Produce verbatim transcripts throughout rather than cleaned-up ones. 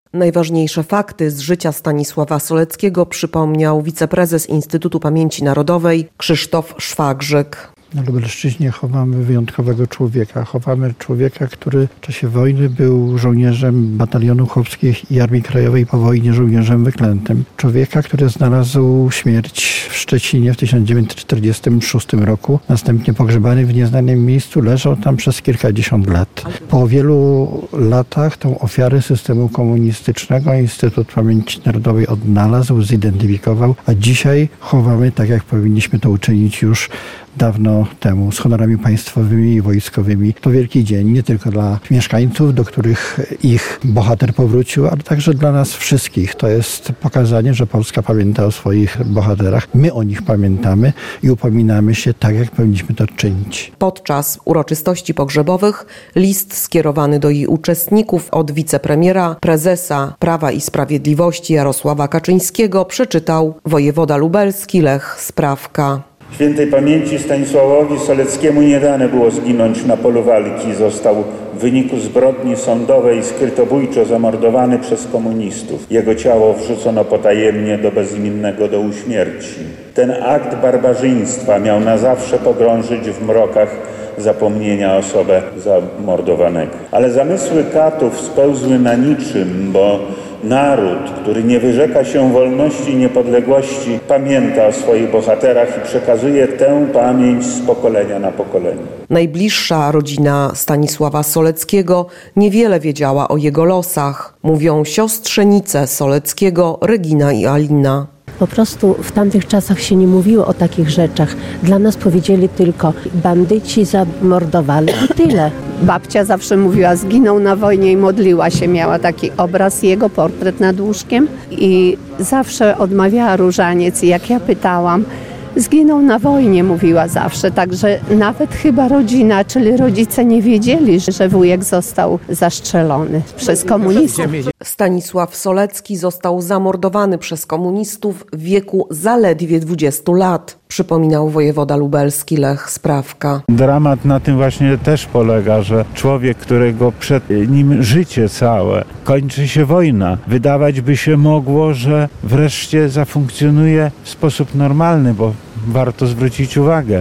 Najważniejsze fakty z życia Stanisława Soleckiego przypomniał wiceprezes Instytutu Pamięci Narodowej Krzysztof Szwagrzyk. Na Lubelszczyźnie chowamy wyjątkowego człowieka. Chowamy człowieka, który w czasie wojny był żołnierzem Batalionu Chłopskich i Armii Krajowej, po wojnie żołnierzem wyklętym. Człowieka, który znalazł śmierć w Szczecinie w tysiąc dziewięćset czterdziestym szóstym roku. Następnie pogrzebany w nieznanym miejscu, leżał tam przez kilkadziesiąt lat. Po wielu latach tą ofiarę systemu komunistycznego Instytut Pamięci Narodowej odnalazł, zidentyfikował, a dzisiaj chowamy tak, jak powinniśmy to uczynić już dawno temu, z honorami państwowymi i wojskowymi. To wielki dzień nie tylko dla mieszkańców, do których ich bohater powrócił, ale także dla nas wszystkich. To jest pokazanie, że Polska pamięta o swoich bohaterach. My o nich pamiętamy i upominamy się tak, jak powinniśmy to czynić. Podczas uroczystości pogrzebowych list skierowany do jej uczestników od wicepremiera, prezesa Prawa i Sprawiedliwości Jarosława Kaczyńskiego przeczytał wojewoda lubelski Lech Sprawka. Świętej pamięci Stanisławowi Soleckiemu nie dane było zginąć na polu walki. Został w wyniku zbrodni sądowej skrytobójczo zamordowany przez komunistów. Jego ciało wrzucono potajemnie do bezimiennego dołu śmierci. Ten akt barbarzyństwa miał na zawsze pogrążyć w mrokach zapomnienia osobę zamordowanego. Ale zamysły katów spełzły na niczym, bo naród, który nie wyrzeka się wolności i niepodległości, pamięta o swoich bohaterach i przekazuje tę pamięć z pokolenia na pokolenie. Najbliższa rodzina Stanisława Soleckiego niewiele wiedziała o jego losach. Mówią siostrzenice Soleckiego Regina i Alina. Po prostu w tamtych czasach się nie mówiło o takich rzeczach. Dla nas powiedzieli tylko, bandyci zamordowali i tyle. Babcia zawsze mówiła, zginął na wojnie i modliła się. Miała taki obraz, jego portret nad łóżkiem i zawsze odmawiała różaniec. I jak ja pytałam, zginął na wojnie, mówiła zawsze. Także nawet chyba rodzina, czyli rodzice nie wiedzieli, że wujek został zastrzelony przez komunistów. Stanisław Solecki został zamordowany przez komunistów w wieku zaledwie dwudziestu lat, przypominał wojewoda lubelski Lech Sprawka. Dramat na tym właśnie też polega, że człowiek, którego przed nim życie całe, kończy się wojna. Wydawać by się mogło, że wreszcie zafunkcjonuje w sposób normalny, bo warto zwrócić uwagę,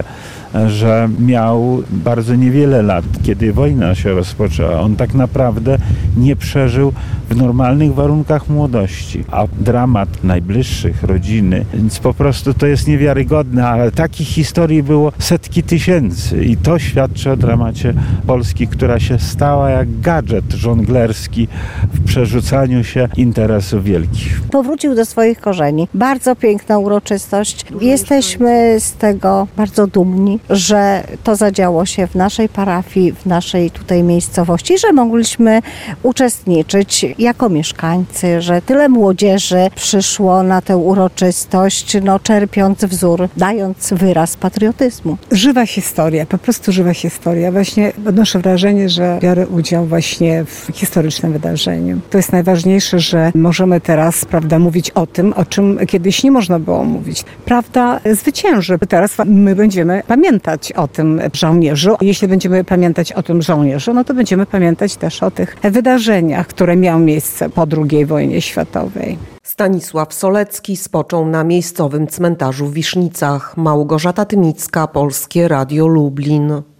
że miał bardzo niewiele lat, kiedy wojna się rozpoczęła. On tak naprawdę nie przeżył w normalnych warunkach młodości, a dramat najbliższych, rodziny, więc po prostu to jest niewiarygodne, ale takich historii było setki tysięcy i to świadczy o dramacie Polski, która się stała jak gadżet żonglerski w przerzucaniu się interesów wielkich. Powrócił do swoich korzeni. Bardzo piękna uroczystość. Jesteśmy z tego bardzo dumni, że to zadziało się w naszej parafii, w naszej tutaj miejscowości, że mogliśmy uczestniczyć jako mieszkańcy, że tyle młodzieży przyszło na tę uroczystość, no, czerpiąc wzór, dając wyraz patriotyzmu. Żywa historia, po prostu żywa historia. Właśnie odnoszę wrażenie, że biorę udział właśnie w historycznym wydarzeniu. To jest najważniejsze, że możemy teraz, prawda, mówić o tym, o czym kiedyś nie można było mówić. Prawda zwycięży. Teraz my będziemy pamiętać o tym żołnierzu. Jeśli będziemy pamiętać o tym żołnierzu, no to będziemy pamiętać też o tych wydarzeniach, które miały miejsce po drugiej wojnie światowej. Stanisław Solecki spoczął na miejscowym cmentarzu w Wisznicach. Małgorzata Tymicka, Polskie Radio Lublin.